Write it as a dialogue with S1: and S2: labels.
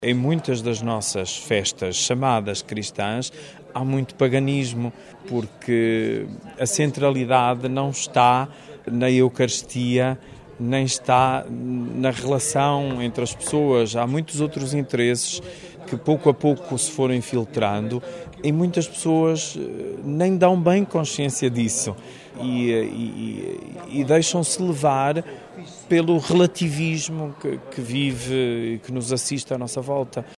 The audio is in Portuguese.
S1: Em muitas das nossas festas chamadas cristãs há muito paganismo, porque a centralidade não está na Eucaristia, nem está na relação entre as pessoas. Há muitos outros interesses que pouco a pouco se foram infiltrando e muitas pessoas nem dão bem consciência disso e deixam-se levar pelo relativismo que vive e que nos assiste à nossa volta.